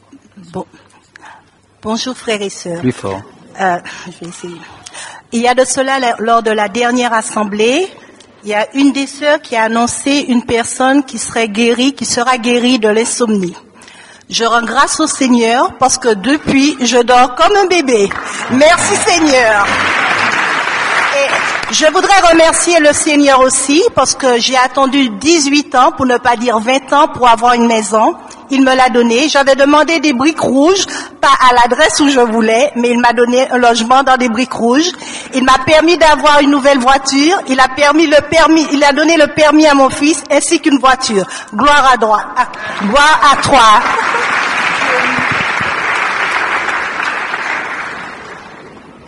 Bon. Bonjour frères et sœurs. Plus fort. Je vais essayer. Il y a de cela, lors de la dernière assemblée, il y a une des sœurs qui a annoncé une personne qui sera guérie de l'insomnie. Je rends grâce au Seigneur parce que depuis, je dors comme un bébé. Merci Seigneur. Et je voudrais remercier le Seigneur aussi parce que j'ai attendu 18 ans, pour ne pas dire 20 ans, pour avoir une maison. Il me l'a donné. J'avais demandé des briques rouges, pas à l'adresse où je voulais, mais il m'a donné un logement dans des briques rouges. Il m'a permis d'avoir une nouvelle voiture. Il a donné le permis à mon fils ainsi qu'une voiture. Gloire à toi.